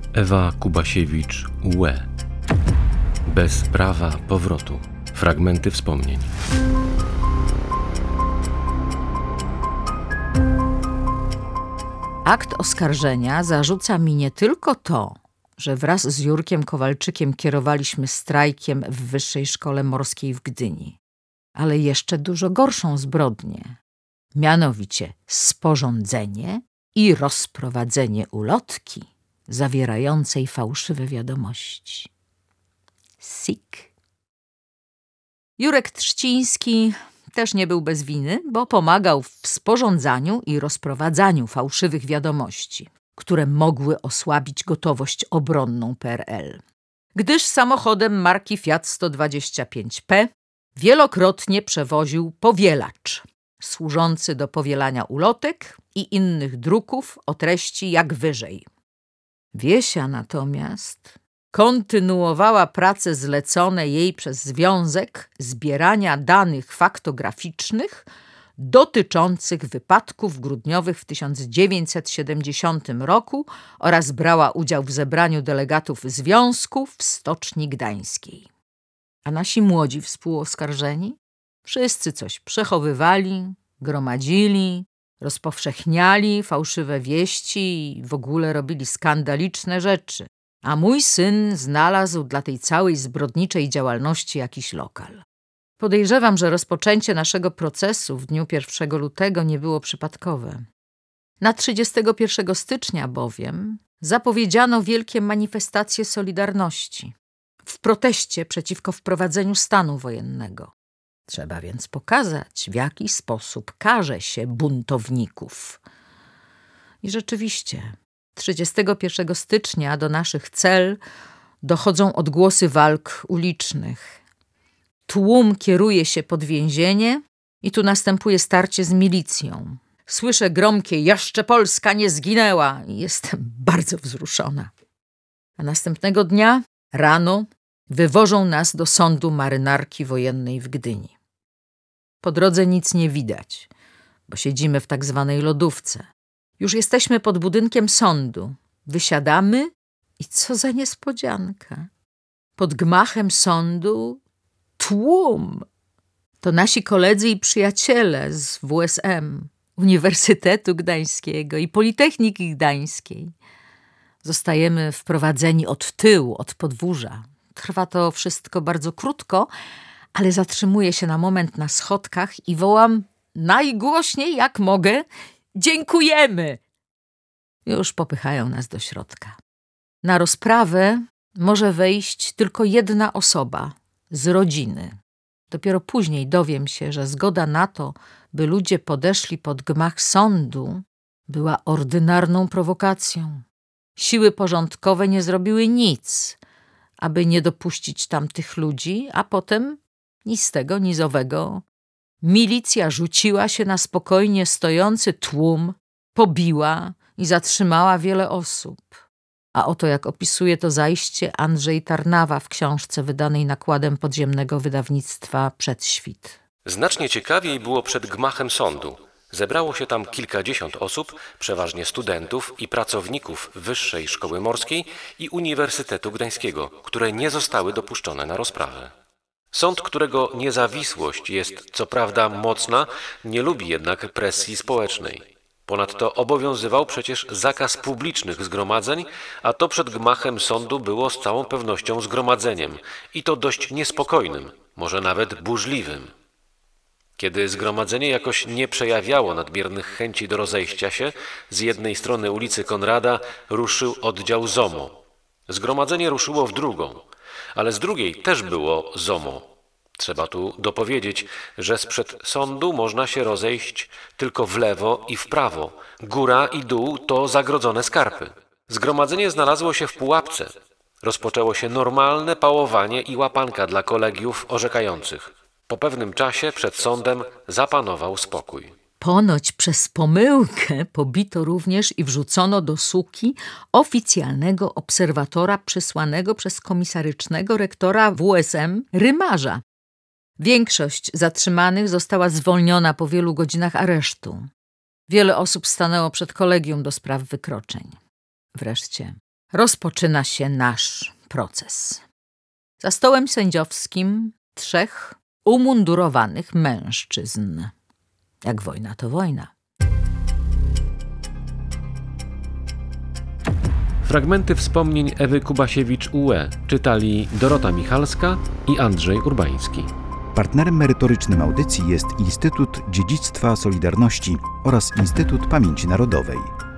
Ewa Kubasiewicz, Łe. Bez prawa powrotu. Fragmenty wspomnień. Akt oskarżenia zarzuca mi nie tylko to, że wraz z Jurkiem Kowalczykiem kierowaliśmy strajkiem w Wyższej Szkole Morskiej w Gdyni, ale jeszcze dużo gorszą zbrodnię, mianowicie sporządzenie i rozprowadzenie ulotki zawierającej fałszywe wiadomości. Sik. Jurek Trzciński też nie był bez winy, bo pomagał w sporządzaniu i rozprowadzaniu fałszywych wiadomości, które mogły osłabić gotowość obronną PRL. Gdyż samochodem marki Fiat 125P wielokrotnie przewoził powielacz, służący do powielania ulotek i innych druków o treści jak wyżej. Wiesia natomiast kontynuowała prace zlecone jej przez związek zbierania danych faktograficznych dotyczących wypadków grudniowych w 1970 roku oraz brała udział w zebraniu delegatów związku w Stoczni Gdańskiej. A nasi młodzi współoskarżeni? Wszyscy coś przechowywali, gromadzili, rozpowszechniali fałszywe wieści i w ogóle robili skandaliczne rzeczy. A mój syn znalazł dla tej całej zbrodniczej działalności jakiś lokal. Podejrzewam, że rozpoczęcie naszego procesu w dniu 1 lutego nie było przypadkowe. Na 31 stycznia bowiem zapowiedziano wielkie manifestacje Solidarności w proteście przeciwko wprowadzeniu stanu wojennego. Trzeba więc pokazać, w jaki sposób karze się buntowników. I rzeczywiście 31 stycznia do naszych cel dochodzą odgłosy walk ulicznych. Tłum kieruje się pod więzienie i tu następuje starcie z milicją. Słyszę gromkie „Jeszcze Polska nie zginęła” i jestem bardzo wzruszona. A następnego dnia, rano, wywożą nas do sądu marynarki wojennej w Gdyni. Po drodze nic nie widać, bo siedzimy w tak zwanej lodówce. Już jesteśmy pod budynkiem sądu. Wysiadamy i co za niespodzianka. Pod gmachem sądu tłum. To nasi koledzy i przyjaciele z WSM, Uniwersytetu Gdańskiego i Politechniki Gdańskiej. Zostajemy wprowadzeni od tyłu, od podwórza. Trwa to wszystko bardzo krótko, ale zatrzymuję się na moment na schodkach i wołam najgłośniej jak mogę: dziękujemy! Już popychają nas do środka. Na rozprawę może wejść tylko jedna osoba z rodziny. Dopiero później dowiem się, że zgoda na to, by ludzie podeszli pod gmach sądu, była ordynarną prowokacją. Siły porządkowe nie zrobiły nic, aby nie dopuścić tam tych ludzi, a potem ni z tego, ni z owego milicja rzuciła się na spokojnie stojący tłum, pobiła i zatrzymała wiele osób. A oto jak opisuje to zajście Andrzej Tarnawa w książce wydanej nakładem podziemnego wydawnictwa Przedświt. Znacznie ciekawiej było przed gmachem sądu. Zebrało się tam kilkadziesiąt osób, przeważnie studentów i pracowników Wyższej Szkoły Morskiej i Uniwersytetu Gdańskiego, które nie zostały dopuszczone na rozprawę. Sąd, którego niezawisłość jest co prawda mocna, nie lubi jednak presji społecznej. Ponadto obowiązywał przecież zakaz publicznych zgromadzeń, a to przed gmachem sądu było z całą pewnością zgromadzeniem i to dość niespokojnym, może nawet burzliwym. Kiedy zgromadzenie jakoś nie przejawiało nadmiernych chęci do rozejścia się, z jednej strony ulicy Konrada ruszył oddział ZOMO. Zgromadzenie ruszyło w drugą, ale z drugiej też było ZOMO. Trzeba tu dopowiedzieć, że sprzed sądu można się rozejść tylko w lewo i w prawo. Góra i dół to zagrodzone skarpy. Zgromadzenie znalazło się w pułapce. Rozpoczęło się normalne pałowanie i łapanka dla kolegiów orzekających. Po pewnym czasie przed sądem zapanował spokój. Ponoć przez pomyłkę pobito również i wrzucono do suki oficjalnego obserwatora przysłanego przez komisarycznego rektora WSM Rymarza. Większość zatrzymanych została zwolniona po wielu godzinach aresztu. Wiele osób stanęło przed kolegium do spraw wykroczeń. Wreszcie rozpoczyna się nasz proces. Za stołem sędziowskim 3 umundurowanych mężczyzn. Jak wojna, to wojna. Fragmenty wspomnień Ewy Kubasiewicz-Ue czytali Dorota Michalska i Andrzej Urbański. Partnerem merytorycznym audycji jest Instytut Dziedzictwa Solidarności oraz Instytut Pamięci Narodowej.